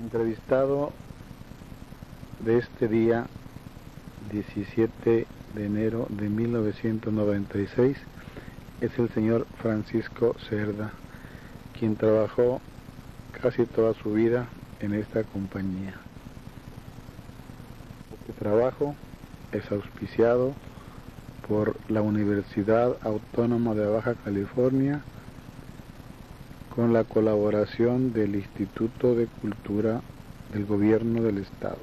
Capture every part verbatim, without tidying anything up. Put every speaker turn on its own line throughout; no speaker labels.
entrevistado de este día diecisiete de enero de mil novecientos noventa y seis es el señor Francisco Cerda, quien trabajó casi toda su vida en esta compañía. Este trabajo es auspiciado por la Universidad Autónoma de Baja California con la colaboración del Instituto de Cultura del Gobierno del Estado.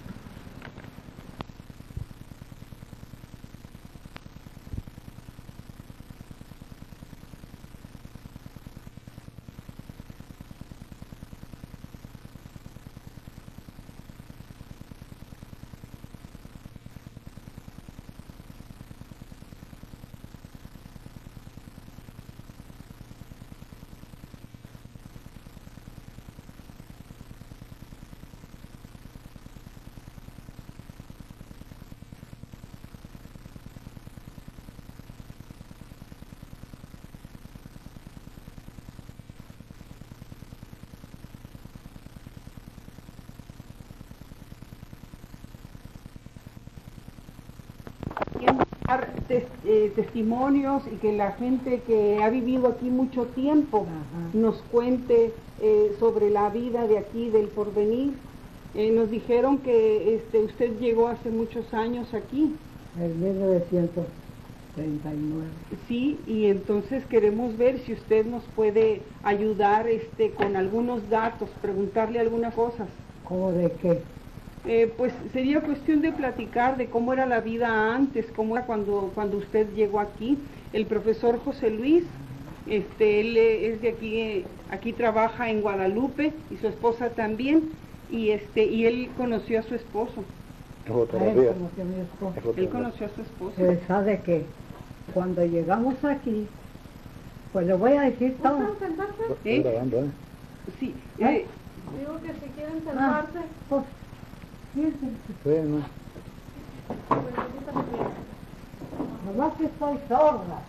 Tes, eh, testimonios y que la gente que ha vivido aquí mucho tiempo Ajá. nos cuente eh, sobre la vida de aquí, del Porvenir. Eh, nos dijeron que este, usted llegó hace muchos años aquí.
En mil novecientos treinta y nueve.
Sí, y entonces queremos ver si usted nos puede ayudar este, con algunos datos, preguntarle algunas cosas.
¿Cómo de qué?
Eh, pues sería cuestión de platicar de cómo era la vida antes, cómo era cuando, cuando usted llegó aquí. El profesor José Luis, este, él es de aquí, eh, aquí trabaja en Guadalupe y su esposa también, y este, y él conoció a su esposo.
Él conoció a mi esposo.
Él conoció a su esposo.
Él sabe que cuando llegamos aquí, pues le voy a decir todo.
¿Eh?
Grabando, ¿eh?
Sí.
¿Eh?
Digo que si quieren sentarse.
Ah, pues,
Bueno.
Nomás que estoy sorda.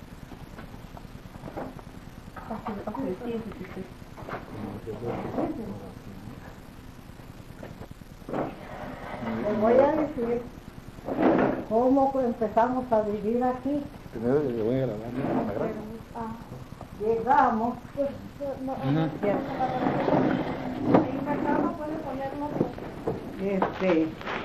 Les voy a decir cómo empezamos a vivir aquí.
Primero le voy a grabar, ¿no?
Ah, llegamos. Pues, no, no, ya.
Ahí en la cama puede ponernos.
Este,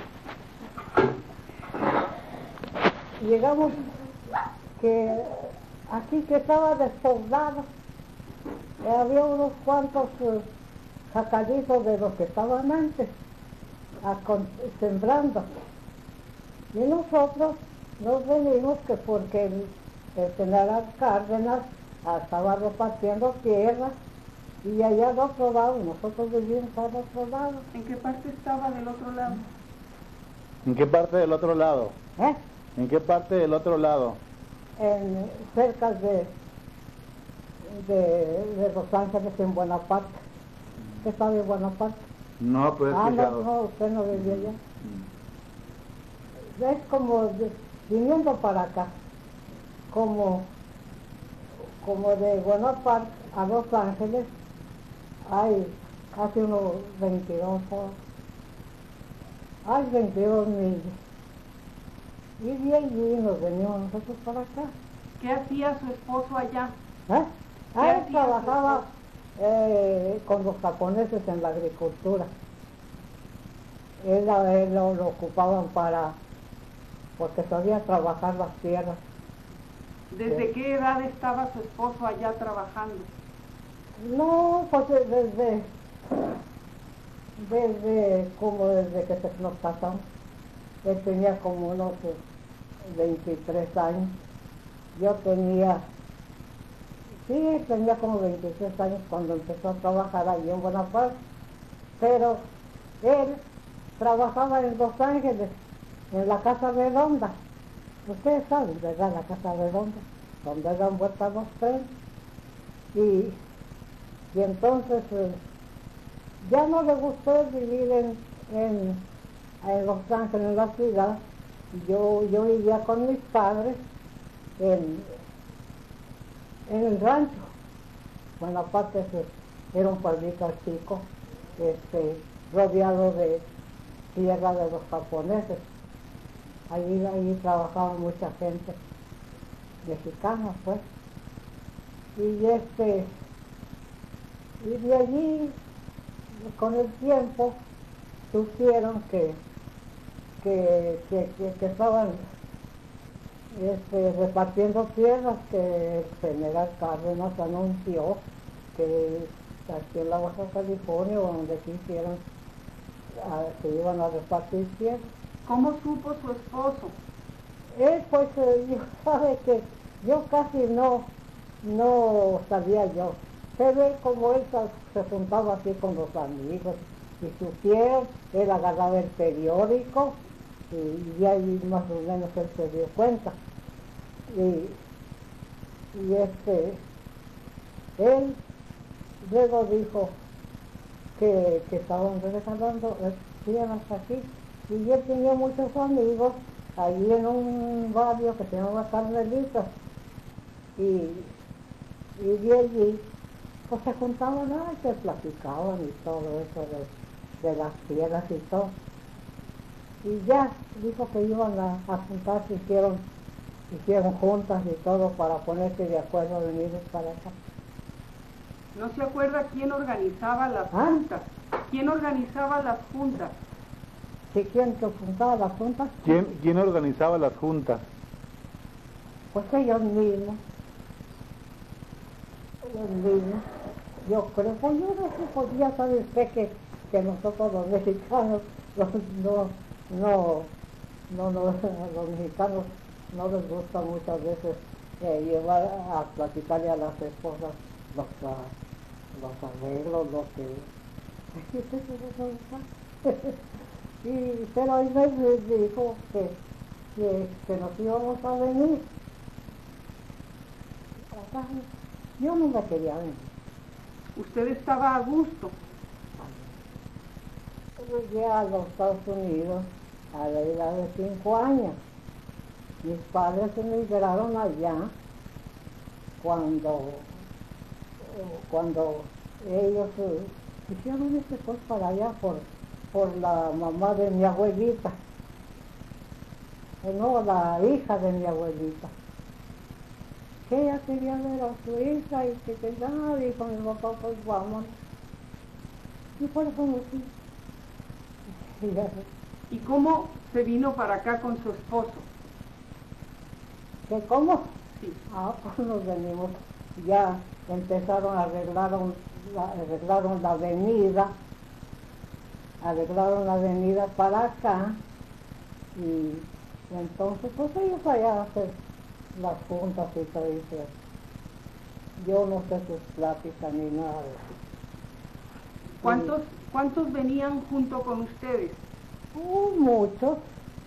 llegamos que aquí que estaba despoblado, había unos cuantos uh, sacadizos de los que estaban antes a con, sembrando, y nosotros nos venimos que porque el, el general Cárdenas estaba repartiendo tierra. Y allá al otro lado, nosotros vivimos al otro lado.
¿En qué parte estaba del otro lado?
¿En qué parte del otro lado?
¿Eh?
¿En qué parte del otro lado?
En, cerca de, de, de Los Ángeles, en Buenaparte. ¿Usted sabe Buenaparte?
No, pues he
Ah, no,
escuchado.
no, usted no vivía allá. Mm. Es como de, viniendo para acá, como, como de Buenaparte a Los Ángeles, hay casi unos veintidós, hay veintidós millas. Y de allí nos venimos nosotros para acá.
¿Qué hacía su esposo allá?
¿Eh? Ah, él
hacía
trabajaba eh, con los japoneses en la agricultura. Él, él lo, lo ocupaban para, porque sabía trabajar las tierras.
¿Desde qué edad estaba su esposo allá trabajando?
No, pues desde, desde, como desde que nos casamos. Él tenía como unos veintitrés años. Yo tenía, sí, tenía como veintitrés años cuando empezó a trabajar allí en Buenaparte. Pero él trabajaba en Los Ángeles, en la Casa Redonda. Ustedes saben, ¿verdad? La Casa Redonda, donde dan vueltas los trenes. Y Y entonces eh, ya no le gustó vivir en, en, en Los Ángeles, en la ciudad. Yo, yo vivía con mis padres en, en el rancho. Buenaparte era un pueblito chico, este, rodeado de tierra de los japoneses. Allí, allí trabajaba mucha gente mexicana, pues. Y este, y de allí, con el tiempo, supieron que, que, que, que, que estaban este, repartiendo tierras, que el general Cárdenas anunció que aquí en la Baja California, o donde quisieran, se iban a repartir tierras.
¿Cómo supo su esposo?
Él, pues, eh, yo sabe que yo casi no, no sabía yo, pero él, como él se juntaba así con los amigos, y supieron, él agarraba el periódico, y, y ahí más o menos él se dio cuenta. Y, y este, él luego dijo que, que estaban regalando tierras aquí, y él tenía muchos amigos allí en un barrio que se llamaba Carmelitas, y, y de allí pues se juntaban, ay, se platicaban y todo eso de, de las tierras y todo. Y ya dijo que iban a, a juntarse, hicieron, hicieron juntas y todo para ponerse de acuerdo de venir para acá.
¿No se acuerda quién organizaba las
¿Ah?
juntas? ¿Quién organizaba las juntas?
¿Sí, quién que juntaba las juntas?
¿Quién, quién organizaba las juntas?
Pues ellos mismos. Ellos mismos. Yo creo, pues yo no sé, pues ya sabe usted que, que nosotros los mexicanos, los, no, no, no, no, los mexicanos no les gusta muchas veces eh, llevar a platicarle a las esposas los, uh, los arreglos, lo que... y, pero él me dijo que, que, que nos íbamos a venir. Acá, yo no me quería venir.
¿Usted estaba a gusto?
Yo llegué a los Estados Unidos a la edad de cinco años. Mis padres emigraron allá cuando, cuando ellos eh, hicieron ese pues para allá por, por la mamá de mi abuelita. No, la hija de mi abuelita. Que ella quería ver a su hija y que quería, dijo mi papá, pues vamos. Y por eso me fui.
¿Y cómo se vino para acá con su esposo?
¿Que cómo?
Sí.
Ah, pues nos venimos, ya empezaron a arreglar la, arreglaron la avenida, arreglaron la avenida para acá, y entonces pues ellos allá hacen las juntas y todo eso. Yo no sé sus pláticas ni nada de eso.
¿Cuántos, ¿Cuántos venían junto con ustedes?
Uh, muchos.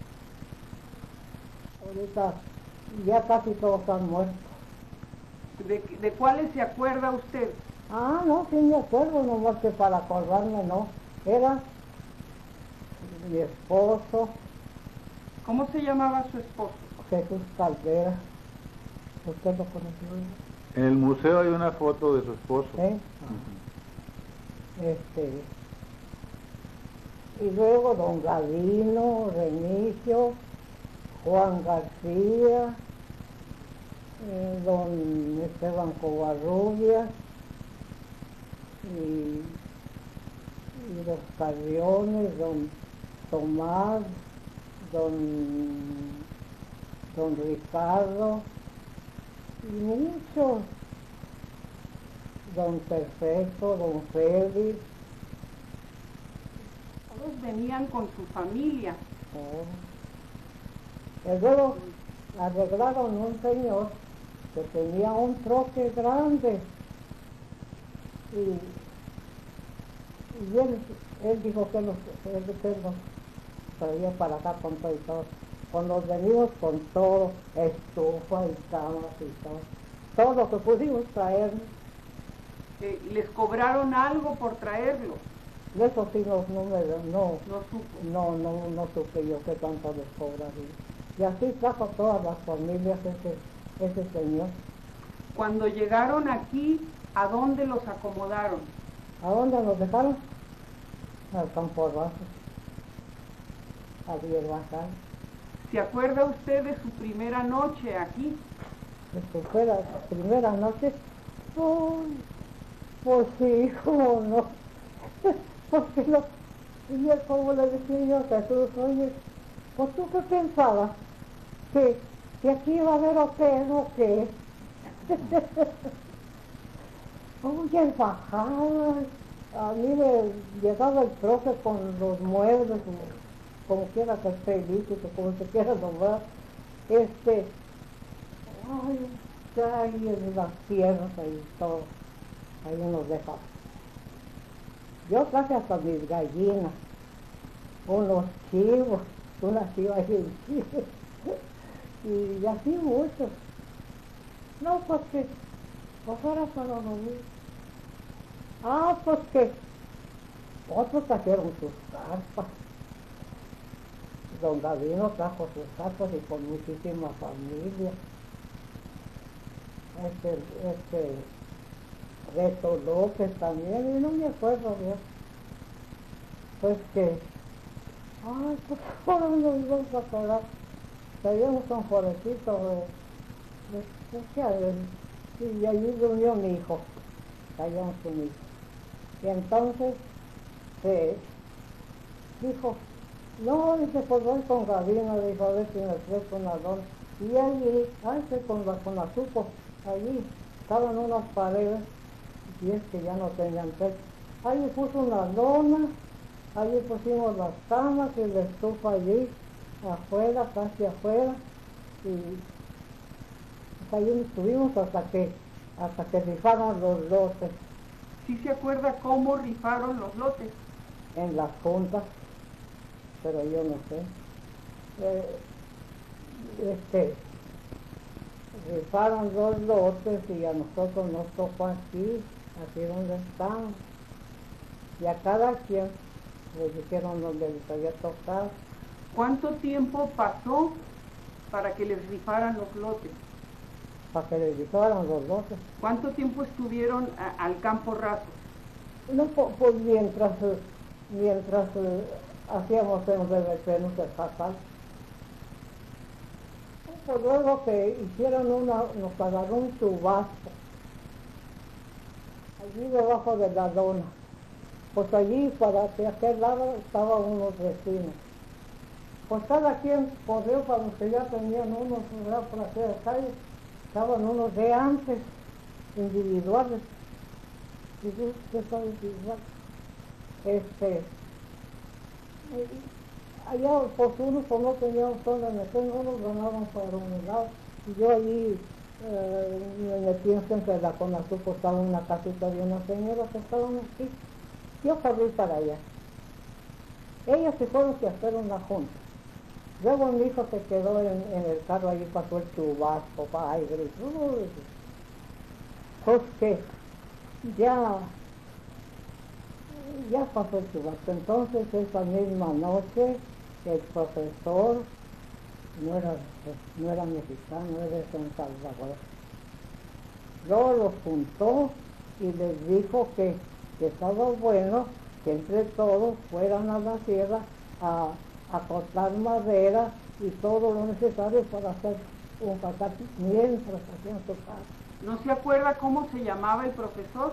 Ahorita ya casi todos han muerto.
¿De, de cuáles se acuerda usted?
Ah, no, sí me acuerdo, nomás que para acordarme no. Era mi esposo,
¿Cómo se llamaba su esposo?
Jesús Caldera. ¿Usted lo conoció?
En el museo hay una foto de su esposo.
¿Eh? Este, y luego don Gavino, Remigio, Juan García, eh, don Esteban Covarrubias, y, y los Carriones, don Tomás, don, don Ricardo, y muchos, don Perfecto, don Félix.
Todos venían con su familia.
Oh. Y luego arreglaron un señor que tenía un troque grande, y, y él, él dijo que los, él, que los traía para acá con todo y todo. Cuando nos venimos con todo, estufa y camas y todo, todo lo que pudimos traer.
Eh, ¿Les cobraron algo por traerlo?
Eso sí no, no, me, no,
No supo.
no, no, no supe yo qué tanto les cobraría. Y así trajo a todas las familias ese, ese señor.
Cuando llegaron aquí, ¿a dónde los acomodaron?
¿A dónde nos dejaron? al campo raso, a Hierbajal.
¿Se acuerda usted de su primera noche aquí?
Esto fue la primera noche. Uy, pues sí, cómo no. Porque no, y yo como le decía yo a Jesús, oye, pues tú qué pensabas, que, que aquí iba a haber hotel o qué. Oye, el bajal, a mí me llegaba el profe con los muebles, como quiera que esté líquido, como se quiera nombrar, este, ay, ya ahí en las tierras, ahí todo, ahí nos dejaba. Yo traje hasta mis gallinas, unos chivos, una chiva y un chivo, y así muchos. No, pues que, pues ahora para dormir. Ah, pues que otros trajeron sus carpas. Don Gavino trajo sus carpas y con muchísima familia. Este, este, Reto López también, y no me acuerdo bien. Pues que, ay, pues ahora nos vamos a acordar. Traíamos un florecito de, de, de, de, y allí durmió mi hijo, traíamos un hijo. Y entonces se dijo, no, dice, pues voy con Gavino, dijo, a ver si me ofrezco una dona. Y allí, ay, con la, con la supo, allí estaban unas paredes, y es que ya no tenían techo. Allí puso una lona, allí pusimos las camas y la estufa allí, afuera, casi afuera, y allí estuvimos hasta que, hasta que rifaron los lotes.
¿Sí se acuerda cómo rifaron los lotes?
En las juntas, pero yo no sé. Eh, este, rifaron dos lotes y a nosotros nos tocó aquí, aquí donde estamos. Y a cada quien les dijeron donde les había tocado.
¿Cuánto tiempo pasó para que les rifaran los lotes?
Para que les rifaran los lotes.
¿Cuánto tiempo estuvieron a, al campo raso?
No, pues, pues mientras, mientras eh, hacíamos el reverternos del fatal. Pues luego que hicieron una, nos agarró un chubasco, allí debajo de la lona. Pues allí, para que aquel lado, estaban unos vecinos. Pues cada quien corrió para los que ya tenían unos, ¿verdad? Por aquella calle, estaban unos de antes, individuales. Y yo, ¿qué está individual? Este, allá, pues unos pues no teníamos dónde meter, no nos ganaban para un lado. Y yo allí eh, me metí en frente la con la supo, estaba en una casita de una señora que estaban aquí. Yo corrí para allá. Ellas se fueron a hacer una junta. Luego mi hijo se quedó en, en el carro, allí pasó el chubasco, para aire. Pues que ya, ya pasó el chubasco. Entonces esa misma noche el profesor no era, no era mexicano, era de San Salvador. Luego los juntó y les dijo que, que estaba bueno que entre todos fueran a la sierra a, a cortar madera y todo lo necesario para hacer un fatal mientras hacían su casa.
¿No se acuerda cómo se llamaba el profesor?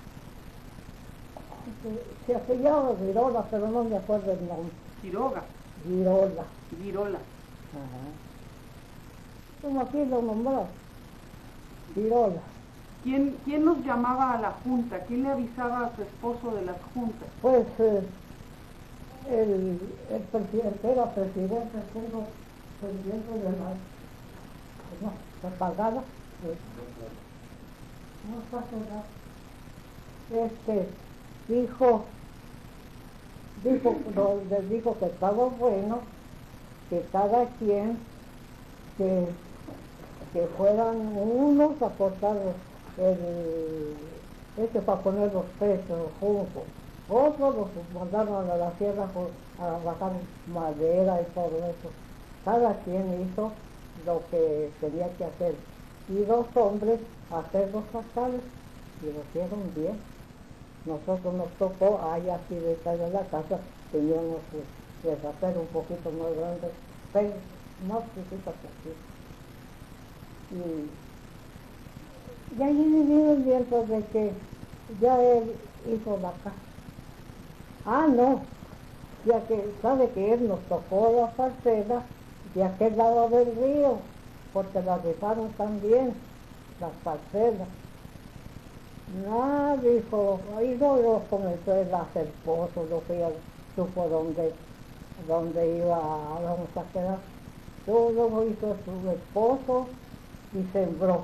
Se, se apellidaba Virola, pero no me acuerdo el nombre.
Quiroga.
Virola.
Virola.
Ajá. Como aquí lo nombró. Virola.
¿Quién, ¿Quién los llamaba a la junta? ¿Quién le avisaba a su esposo de las juntas?
Pues eh, el, el presidente era presidente, tengo presidente de la, no, se pagaba, eh, no está cerrado. Este, dijo, dijo, no, les dijo que estaba bueno, que cada quien, que, que fueran unos a cortar el, este para poner los pechos juntos, otros los mandaron a la sierra a bajar madera y todo eso. Cada quien hizo lo que tenía que hacer y dos hombres a hacer los factales y lo hicieron bien. nosotros nos tocó, allá así detrás de la casa, teníamos que hacer un poquito más grande, pero más chiquita que Y, y allí vivimos mientras de que ya él hizo la casa. Ah, no, ya que sabe que él nos tocó la parcela de aquel lado del río, porque la dejaron también, las parcelas. Nada, dijo, ahí luego comenzó él a hacer pozos, lo que ya supo dónde, dónde iba, vamos a quedar. Luego hizo su esposo y sembró,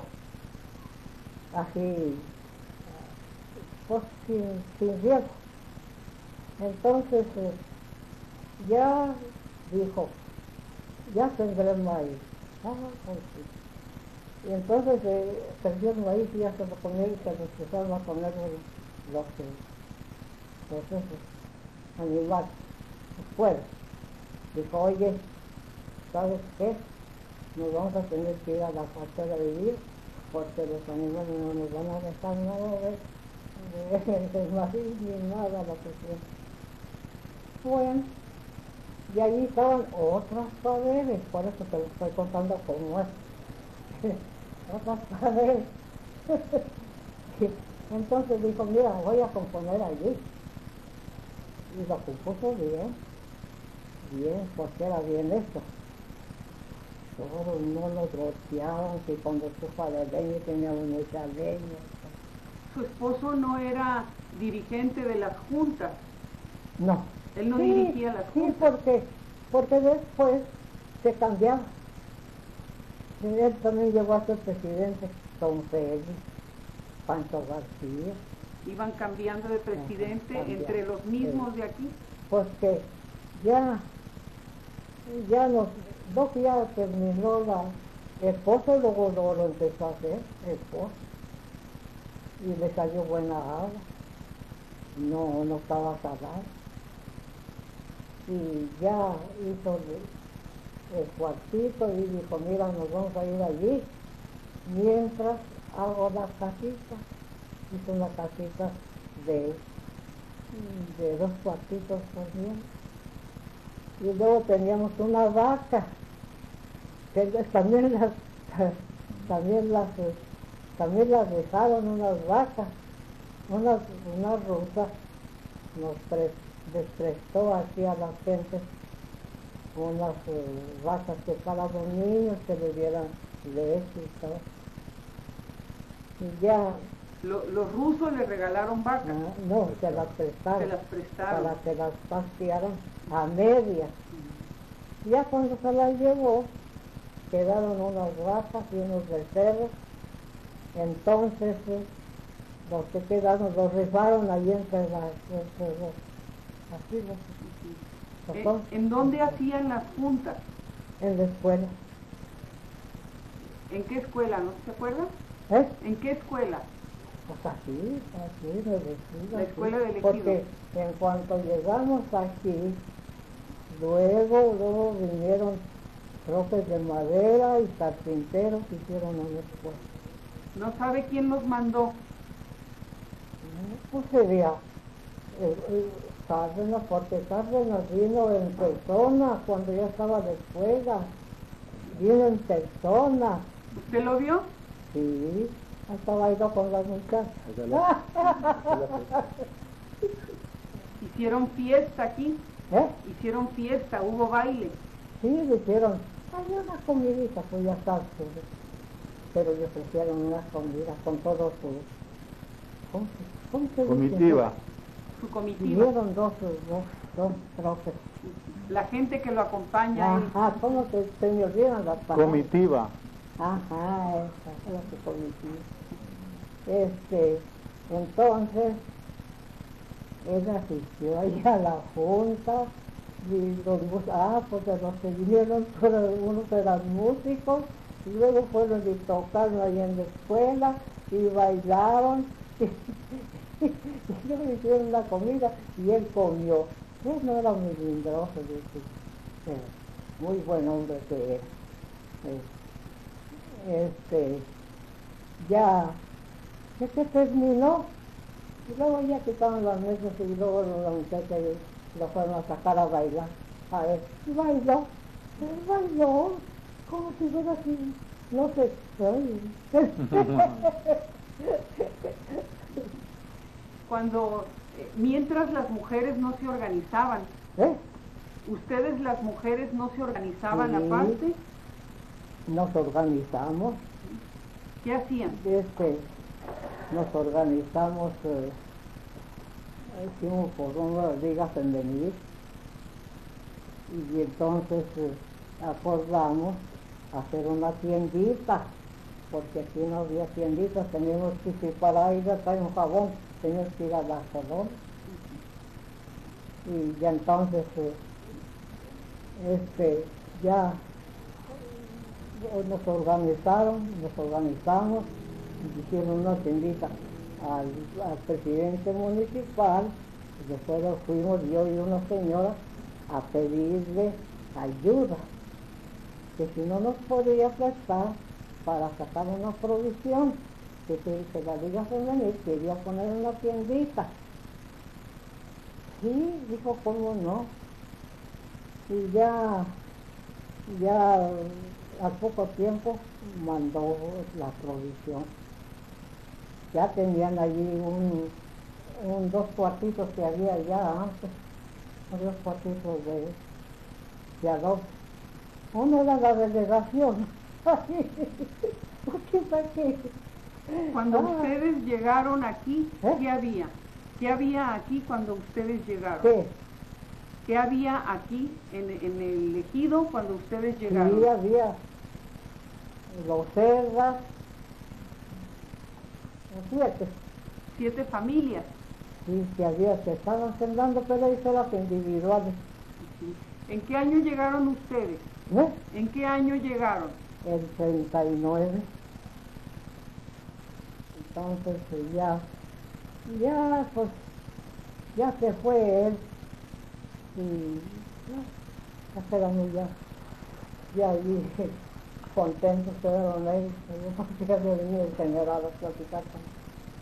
así, pues sin, sin riesgo. Entonces, eh, ya dijo, ya tendré maíz. Ah, pues sí. Y entonces eh, perdió el maíz y ya se lo comió y se lo empezaron a comer los, los, los animales, los pueblos. Dijo, oye, ¿sabes qué? Nos vamos a tener que ir a la parcela a vivir porque los animales no nos van a dejar nada de, de, de maíz ni nada lo que sea. Bueno, y allí estaban otras paredes, por eso te lo estoy contando como es. Otras paredes. Entonces dijo, mira, voy a componer allí. Y lo compuso bien, bien, porque era bien esto. Todos no nos golpeaban, que cuando estufa de leña teníamos mucha leña.
¿Su esposo no era dirigente de las juntas?
No.
Él no
sí,
dirigía las juntas.
Sí, porque, porque después se cambiaba. Y él también llegó a ser presidente, Don Félix, Pancho García.
Iban cambiando de presidente
Ajá,
entre los mismos
sí.
de aquí.
Porque ya, ya nos, dos ya terminó la, el esposo, luego, luego lo empezó a hacer, el esposo, y le salió buena agua, no, no estaba salado. Y ya hizo el, el cuartito y dijo, mira, nos vamos a ir allí, mientras hago la casita. Hizo una casita de, de dos cuartitos también. Y luego teníamos una vaca, que también las, también las, también las dejaron unas vacas, unas, unas rusas, nos prestaron. Les prestó así a la gente unas eh, vacas que para los niños que le dieran leche y todo. Y ya...
Lo, los rusos le regalaron vacas.
Ah, no, se las prestaron.
Se las prestaron.
Para que las pastearan a medias. Mm. Ya cuando se las llevó, quedaron unas vacas y unos becerros. Entonces, eh, los que quedaron los rifaron ahí entre las... Entre los, así los,
¿En, ¿En dónde hacían las juntas?
En la escuela.
¿En qué escuela? ¿No se acuerda?
¿Eh?
¿En qué escuela?
Pues así, así, de vestido.
La escuela del Ejido.
Porque en cuanto llegamos aquí, luego, luego vinieron trofes de madera y carpinteros que hicieron una escuela.
¿No sabe quién los mandó?
Pues sería eh, eh, Cárdenas, porque Cárdenas vino en persona cuando yo estaba de escuela. Vino en persona.
¿Usted lo vio?
Sí, estaba ido con las muchachas.
¿Hicieron fiesta aquí?
¿Eh?
¿Hicieron fiesta? ¿Hubo baile?
Sí, le hicieron, había una comidita, pues ya sabes, pero le ofrecieron una comida con todo su, ¿cómo se, cómo se dice?
Comitiva.
Su comitiva.
Vinieron dos, dos, dos trofes.
La gente que lo acompaña.
Ajá, ¿cómo se, se me olvidan las palabras?
Comitiva.
Ajá, esa es la que comitiva. Este, entonces, él asistió ahí a la junta, y los, ah, pues de los que vinieron, unos eran músicos, y luego fueron y tocaron ahí en la escuela, y bailaron, y, y, y luego hicieron la comida, y él comió. Él no era muy lindroso, pero muy buen hombre que era. Este, ya, ¿qué se terminó? Y luego ya quitaron las mesas y luego la muchacha lo fueron a sacar a bailar. A ver, y bailó, y bailó, como si fuera así, no sé,
Cuando, eh, mientras las mujeres no se organizaban,
¿eh?
¿ustedes las mujeres no se organizaban
Sí.
aparte?
Nos organizamos,
¿Qué hacían?
este, nos organizamos, eh, hicimos por unas ligas femeniles y entonces eh, acordamos hacer una tiendita, porque aquí no había tienditas, teníamos que ir para ir a traer un jabón, teníamos que ir a la salón. Y ya entonces, eh, este, ya nos organizaron, nos organizamos, hicieron una tiendita al, al presidente municipal, y después fuimos yo y una señora a pedirle ayuda, que si no nos podía prestar para sacar una provisión, que, que, que la Liga Femenil quería poner una tiendita. Sí, dijo, ¿cómo no? Y ya, ya al poco tiempo mandó la provisión. Ya tenían allí un, un dos cuartitos que había ya antes, dos cuartitos de, de adobe. Uno era la delegación. ¿Qué para qué?
Cuando
Ah.
ustedes llegaron aquí,
¿Eh?
¿qué había? ¿Qué había aquí cuando ustedes llegaron?
¿Qué?
¿Qué había aquí en, en el ejido cuando ustedes llegaron?
Sí, había los cerdas, siete.
Siete familias.
Sí, que había, que estaban sembrando, pero ahí son las individuales.
Sí. ¿En qué año llegaron ustedes?
¿Eh?
¿En qué año llegaron?
El treinta y nueve. Entonces eh, ya, ya pues, ya se fue él. Y ya, ya quedamos ya, ya ahí contentos quedaron ellos. Yo ya había venido el general a platicar con él.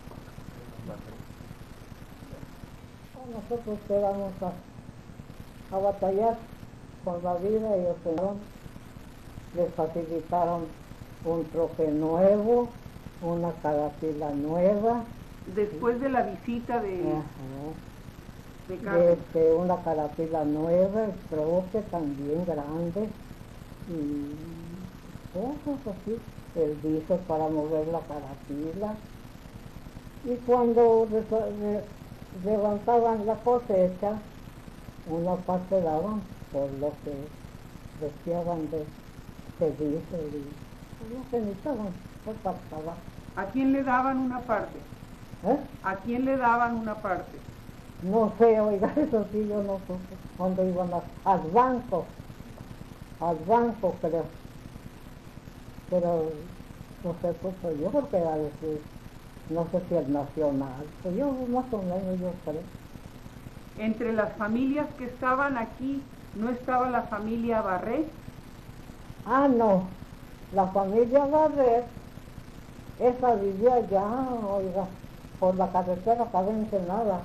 Nosotros quedamos a, a batallar con la vida y el Señor les facilitaron un troque nuevo, una carapila nueva,
Después de la visita de,
ajá,
de Carmen.
este, una carapila nueva, el troque también grande y cosas así, el diésel para mover la carapila. Y cuando reso- re- levantaban la cosecha, una parte daban por lo que deseaban de, de diésel y lo que necesitaban, pues pasaba.
¿A quién le daban una parte?
¿Eh?
¿A quién le daban una parte?
No sé, oiga, eso sí, yo no sé dónde iban a, al banco, al banco creo, pero no sé, pues yo creo que era decir, no sé si el nacional, pues yo más o menos yo creo.
Entre las familias que estaban aquí, ¿no estaba la familia Barré?
Ah, no, la familia Barret, esa vivía allá, oiga, por la carretera que había Ensenada.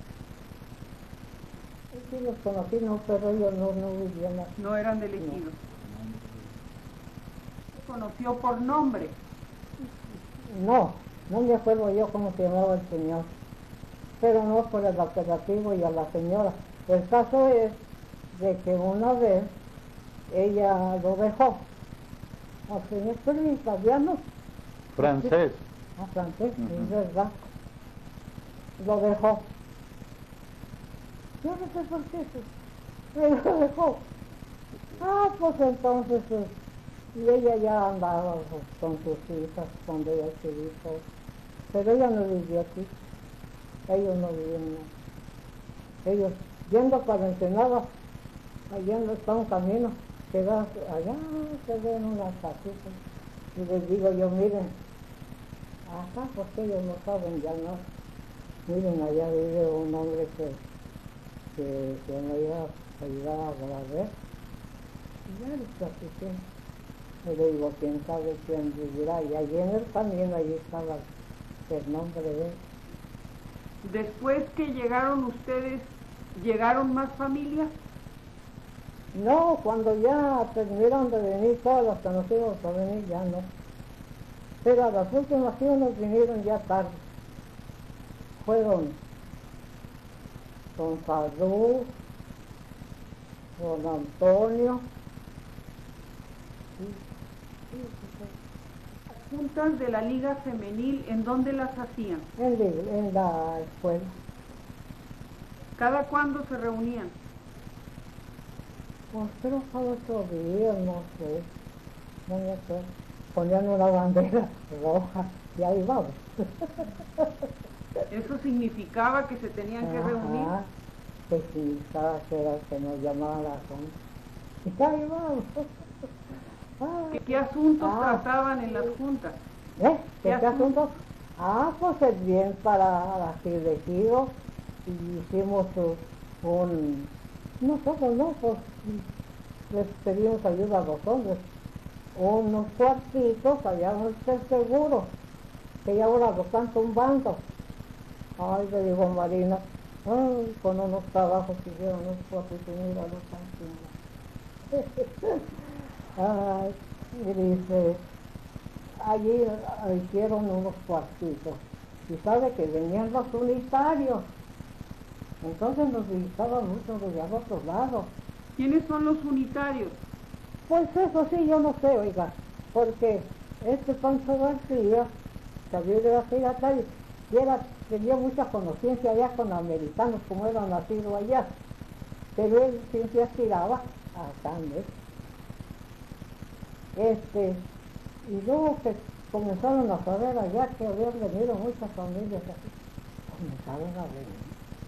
Sí los conocí, no, pero ellos no, no vivían aquí.
No eran del ejido. Se conoció por nombre.
No, no me acuerdo yo cómo se llamaba el señor, pero no por el operativo y a la señora. El caso es de que una vez ella lo dejó al señor, pero italiano,
Francés.
a francés,
Ujú.
es verdad, lo dejó. Yo no sé por qué, pero lo dejó. Ah, pues entonces, eh, y ella ya andaba pues, con sus hijas cuando ella se dijo, pero ella no vivía aquí, ellos no vivían, no. Ellos yendo para Ensenada, allá no está un camino, que da allá, se ven unas casitas, y les digo yo, miren, acá porque ellos no saben ya no, miren, allá vive un hombre que, que, que me iba a ayudar a grabar, y ya les platiqué. Y le digo, quién sabe quién vivirá. Y allí en el camino, allí estaba el nombre de él.
Después que llegaron ustedes, ¿llegaron más familias?
No, cuando ya terminaron de venir todas las que nos íbamos a venir, ya no. Pero a las últimas sí nos vinieron ya tarde. Fueron don Salud, don Antonio. Sí, sí, sí,
Juntas de la Liga Femenil, ¿en dónde las hacían?
sí. En, la- en la escuela.
¿Cada cuándo se reunían?
Pues creo que cada otro día, no sé. No me acuerdo. Ponían una bandera roja y ahí vamos.
¿Eso significaba que se tenían que reunir?
Ajá, que significaba que era que nos llamaban a junta. Y ahí vamos. Ah,
¿Qué, qué asuntos
Ah.
trataban en las juntas?
¿Eh? ¿Qué,
¿Qué
qué asunto? Ah, pues el bien para así elegido. Y hicimos uh, un... Nosotros no, pues les pedimos ayuda a los hombres. Unos cuartitos allá en el seguro, que ya ahora lo están tumbando. Ay, le digo a Marina, ay, con unos trabajos que hicieron unos cuartitos, mira, lo están tumbando. Ay, y dice, allí eh, hicieron unos cuartitos. Y sabe que venían los unitarios. Entonces nos visitaban mucho los de al otro lado.
¿Quiénes son los unitarios?
Pues eso sí, yo no sé, oiga, porque este Pancho García, salió de la ciudad y era, tenía mucha conocimiento allá con americanos, como era nacido allá, pero él siempre aspiraba a Cannes. Este, y luego que comenzaron a saber allá que habían venido muchas familias aquí, comenzaron a venir.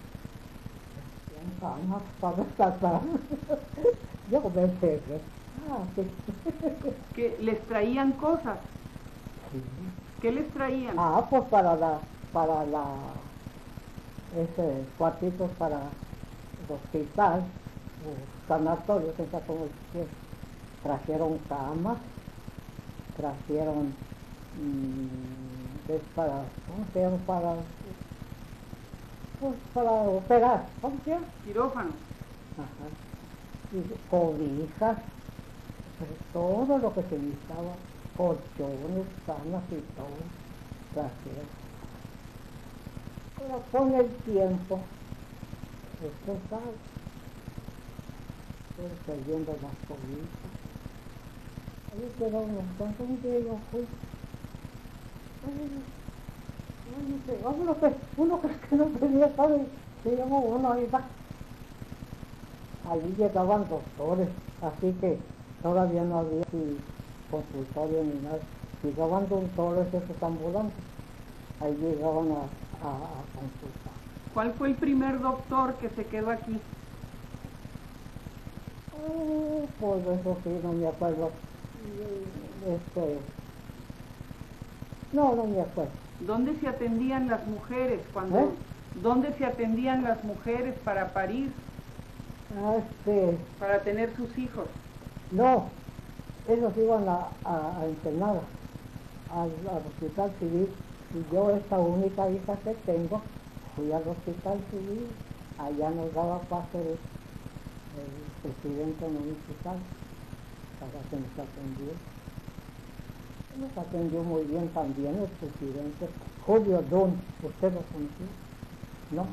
Camas para rescatar. Yo me pegué. Ah, sí.
¿Que les traían cosas?
Sí.
¿Qué les traían?
Ah, pues para la, para la, ese cuartitos para el hospital, o sanatorio, que está como decir. Trajeron camas, trajeron, mmm, es para, ¿cómo se llama? Para, pues para operar, ¿cómo se llama?
Quirófano.
Ajá. Y cobijas, pues, todo lo que se necesitaba, colchones, camas y todo, trajeron. Pero con el tiempo, esto sabe, fue perdiendo las cobijas. Ahí quedó unos cuantos, un día yo fui. Ay, ay, no sé, uno que, uno que no tenía, ¿sabe? Se llamó uno ahí va. Allí llegaban doctores, así que todavía no había ni consultorio ni nada. Llegaban doctores esos ambulantes, ahí llegaban a, a, a consultar.
¿Cuál fue el primer doctor que se quedó aquí?
Oh, pues eso sí, no me acuerdo. Este, no, no me acuerdo.
¿Dónde se atendían las mujeres cuando?
¿Eh?
¿Dónde se atendían las mujeres para parir,
Ah, Este,
para tener sus hijos?
no, esos iban a, a, a Ensenada, al, al hospital civil, y yo, esta única hija que tengo, fui al hospital civil, allá nos daba pase el, el presidente municipal para que nos atendiera. Nos atendió muy bien también el presidente Julio Dunn. ¿Usted lo conoció? No.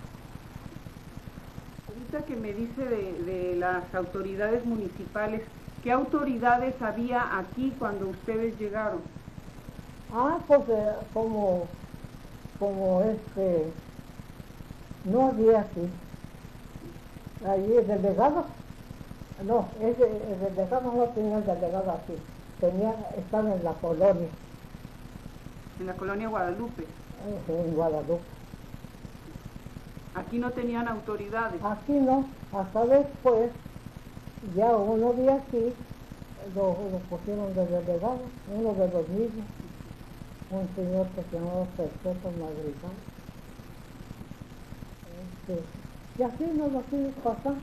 Ahorita que me dice de, de las autoridades municipales, ¿qué autoridades había aquí cuando ustedes llegaron?
Ah, pues eh, como, como este, no había aquí. Allí el delegado, no, ese, el delegado no tenía el delegado aquí, tenía, estaba en la colonia,
En la colonia Guadalupe.
eh, en Guadalupe.
Aquí no tenían autoridades.
Aquí no, hasta después, ya uno de aquí, lo, lo pusieron de delegado, uno de los mismos, un señor que se llamaba Perpetuo Madrigal. Este, y así nos lo sigue pasando.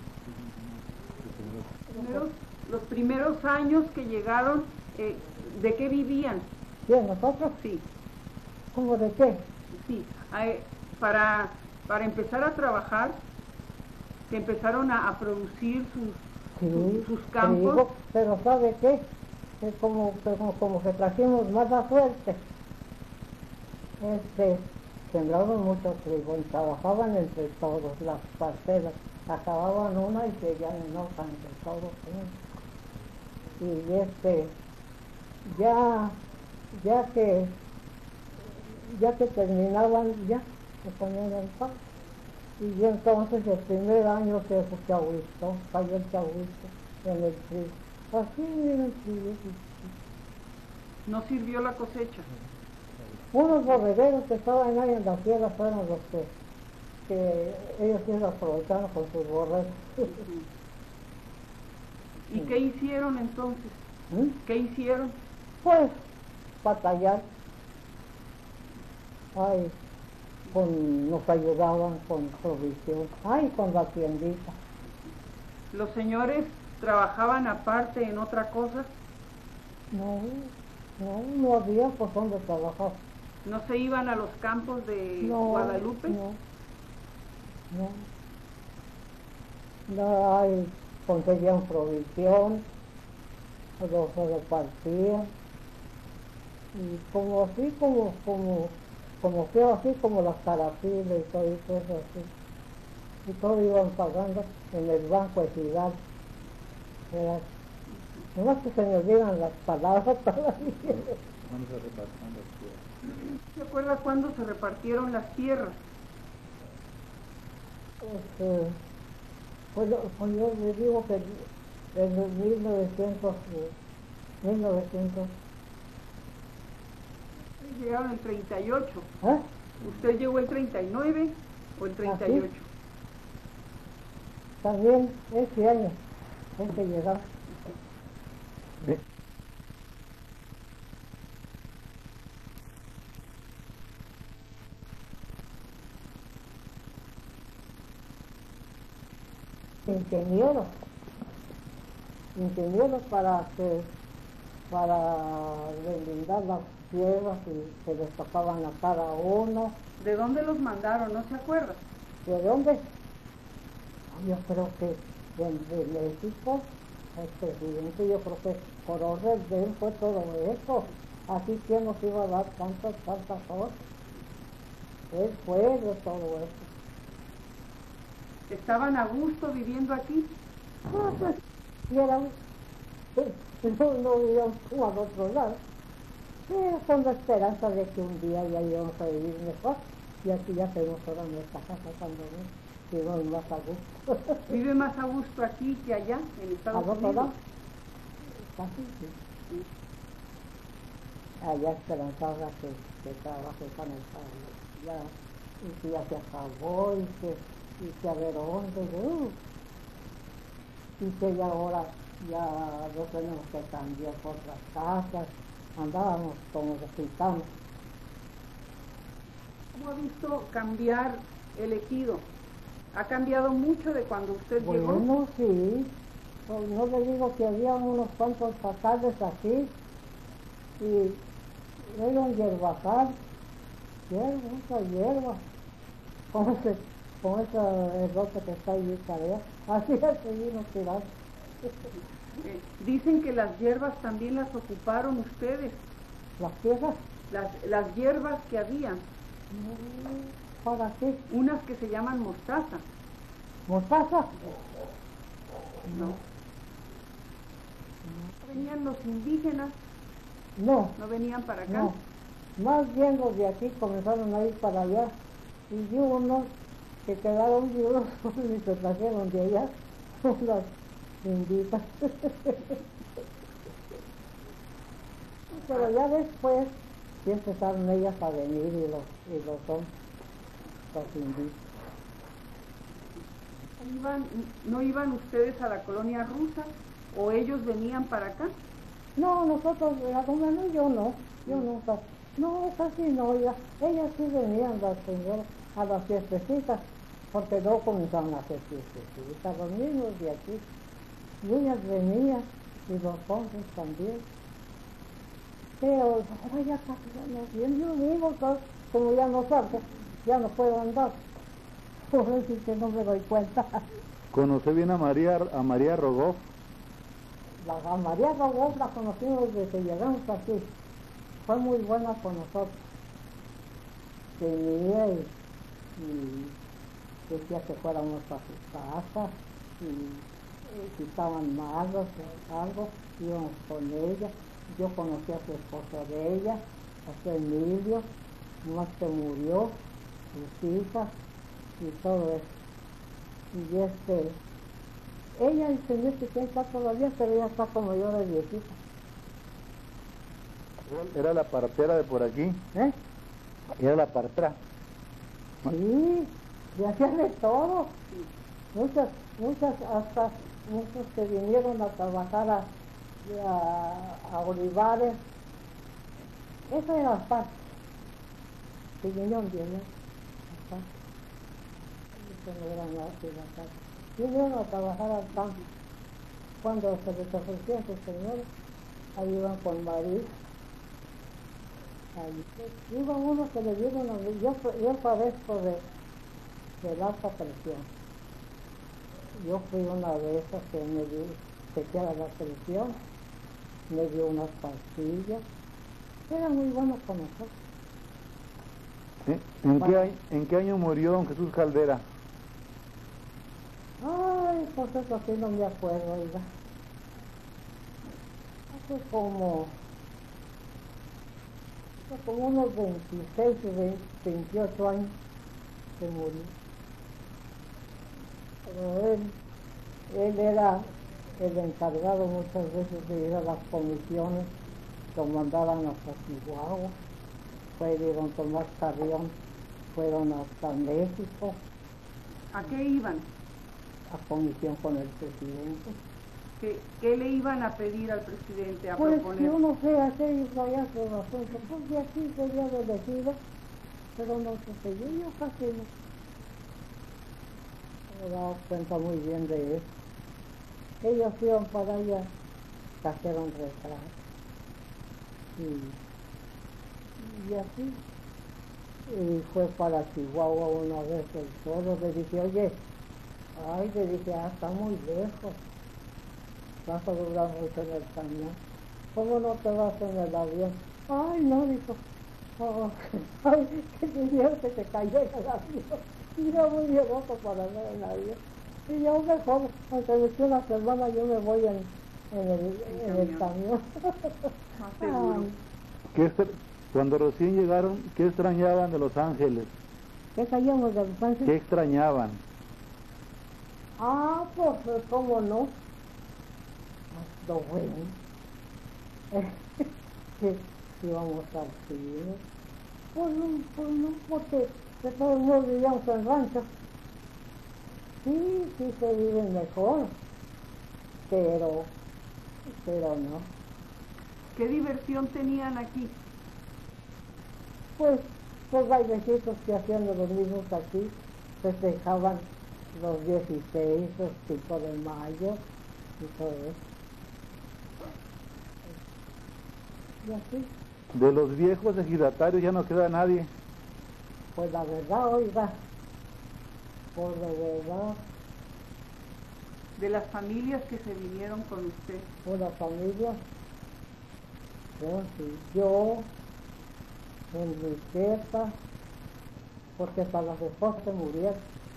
Primeros- los primeros años que llegaron, eh, ¿de qué vivían?
¿Quién, nosotros?
Sí,
¿Cómo de qué?
sí. Eh, para, para empezar a trabajar, que empezaron a, a producir sus,
Sí,
sus, sus campos.
trigo, pero ¿sabe qué? Es como, como, como que trajimos mala suerte. Este, sembraron mucho trigo y trabajaban entre todos, las parcelas. Acababan una y seguían en otra entre todos. ¿Sí? Y este, ya, ya que, ya que terminaban, ya se ponían en paz. Y yo entonces el primer año que se chahuizó, cayó el chahuizo en el trigo. Así en el trigo.
No sirvió la cosecha.
Unos borregueros que estaban ahí en la tierra fueron los que, que ellos sí lo aprovecharon con sus borregos.
¿Y qué hicieron entonces?
¿Mm?
¿Qué hicieron?
Pues, batallar. Ay, con, nos ayudaban con provisión. Ay, con la tiendita.
¿Los señores trabajaban aparte en otra cosa?
No, no, no había por dónde trabajar.
¿No se iban a los campos de
No,
Guadalupe?
No, no. No hay, conseguían provisión, lo se repartían. Y como así, como, como, como que así como las carapilas y todo eso así. Y todo iban pagando en el banco de ciudad. Era, nomás que se me olvidan las palabras todavía.
¿Cuándo se repartieron las tierras?
¿Se acuerda cuándo se repartieron las tierras?
Este, pues, yo, pues yo le digo que en mil novecientos, mil novecientos,
Llegaron el treinta y ocho.
¿eh?
¿Usted llegó el treinta y nueve o el treinta y ocho?
También ese año, ese llegó. Ingenieros, ingenieros para que, para deslindar las piedras y se les tocaban la cara a uno.
¿De dónde los mandaron? ¿No se acuerda?
¿De dónde? Yo creo que de, de México, el presidente, yo creo que por orden de él fue todo eso. Así que nos iba a dar tantas, tantas cosas. Él fue de todo eso.
¿Estaban a gusto viviendo aquí?
Ah, pues, y era, no, no íbamos como al otro lado. Era con la esperanza de que un día ya íbamos a vivir mejor. Y aquí ya tenemos ahora nuestra casa cuando vivimos más a gusto.
¿Vive más a gusto aquí que allá, en Estados
¿Al otro
Unidos?
lado? Casi sí.
Sí.
Allá esperanzaba que, que trabaje con el padre. Ya, y que ya se acabó y que, y que a ver dónde, uh, y que ya ahora ya no tenemos que cambiar por otras casas, andábamos como necesitamos.
¿Cómo ha visto cambiar el ejido? ¿Ha cambiado mucho de cuando usted llegó?
Bueno, sí, pues no le digo que había unos cuantos pasales aquí y era un hierbajal, hierba, mucha hierba, con ese, con ese elote que está ahí tarea, así es que vino tirando.
Eh, dicen que las hierbas también las ocuparon ustedes,
Las piezas,
las, las hierbas que había,
¿para qué?
unas que se llaman mostaza,
¿Mostaza?
¿no? ¿Venían los indígenas?
No,
¿No venían para acá?
no. Más bien los de aquí comenzaron a ir para allá y unos que quedaron vivos y se trajeron de allá las inditas. Pero ya después sí empezaron ellas a venir y los, y los son los indígenas.
¿Iban, ¿No iban ustedes a la colonia rusa o ellos venían para acá?
No, nosotros, la no, yo no, yo nunca, no, casi no, ya, ellas sí venían las señoras a las fiestecitas, porque no comenzaron a hacer fiestecitas, los niños de aquí, y ellas venían, y los hombres también. Pero ahora ya casi ya no vienen, yo digo, como ya no saben, ya no puedo andar. Por eso es que no me doy cuenta.
¿Conoce bien a María, a María Rogoff?
La, a María Rogoff la conocimos desde que llegamos aquí. Fue muy buena con nosotros. Venía y, y decía que fuéramos a su casa, y, y si estaban malos o algo, íbamos con ella. Yo conocí a su esposo de ella, a su Emilio, nomás que murió, sus hijas y todo eso. Y este, ella enseñó que está todavía, pero ella está como yo de viejita.
¿Era la partera de por aquí?
¿Eh?
¿Era la partera?
Sí, y hacían de todo. Muchas, muchas, hasta muchos que vinieron a trabajar a, a, a Olivares. Esa era la parte. Que vinieron, vinieron. Eso no era nada que la parte. Vinieron a trabajar al campo. Cuando se les ofrecía a sus señores, ahí iban con María. Ahí. Iba uno que le dieron a mí. Yo, yo padezco de, de alta presión. Yo fui una de esas que me dio, que queda la presión, me dio unas pastillas. Era muy bueno con nosotros.
¿Eh? ¿En,
Bueno.
qué año, ¿En qué año murió don Jesús Caldera?
Ay, pues eso sí no me acuerdo, oiga. Hace como, hace como unos veintiséis o veintiocho años que murió. Pero él, él era el encargado muchas veces de ir a las comisiones, lo mandaban hasta Chihuahua, fueron Tomás Carrión, fueron hasta México.
¿A qué iban?
A comisión con el presidente.
¿Qué, qué le iban a pedir al presidente a
Pues
proponer?
si uno fue a hacer y allá por asunto, pues de aquí sería de elegido, pero no sucedió, yo casi no. Me he dado cuenta muy bien de eso. Ellos iban para allá, trajeron retratos. Y, y así. Y fue para Chihuahua una vez el solo, le dije, oye, ay, le dije, ah, está muy lejos, vas a durar mucho en el camión, ¿cómo no te vas en el avión? Ay, no, dijo, oh, ay, qué dinero que te cayó en el avión, y yo muy loco para andar en el avión, y yo mejor, aunque me eché una semana, yo me voy en, en, el, en el camión.
Más seguro.
¿Qué extra- Cuando recién llegaron, ¿qué extrañaban de Los Ángeles?
¿Qué callamos de los ángeles?
¿Qué extrañaban?
Ah, pues, pues, ¿cómo no? Lo bueno. que íbamos al cine. Pues no, pues no, porque de todos modos vivíamos en rancho. Sí, sí se vive mejor, pero, pero no.
¿Qué diversión tenían aquí?
Pues los bailecitos que hacían los mismos aquí, festejaban los dieciséis, los cinco de mayo y todo eso. Y así,
De los viejos ejidatarios ya no queda nadie.
pues la verdad, oiga, por la verdad,
De las familias que se vinieron con usted.
por la familia, yo, sí, yo, Enriqueta, porque hasta las esposas se murieron.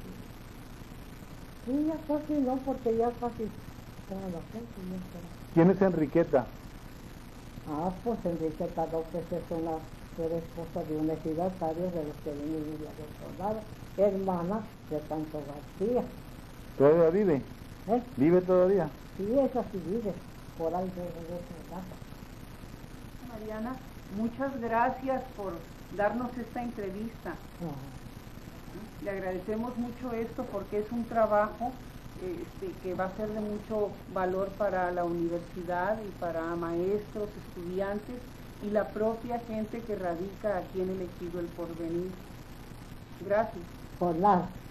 Sí, ya casi no, porque ya casi toda la gente ya está.
¿Quién es Enriqueta?
Ah, pues Enriqueta López es una, era esposa de un ejidatario de los que vienen de otro lado, hermana de Santo García.
¿Todavía vive?
¿Eh?
¿Vive todavía?
Sí, esa sí vive, por ahí de esa casa.
Mariana, muchas gracias por darnos esta entrevista.
Ajá.
Le agradecemos mucho esto porque es un trabajo este, que va a ser de mucho valor para la universidad y para maestros, estudiantes y la propia gente que radica aquí en el Ejido El Porvenir. Gracias.
Por nada.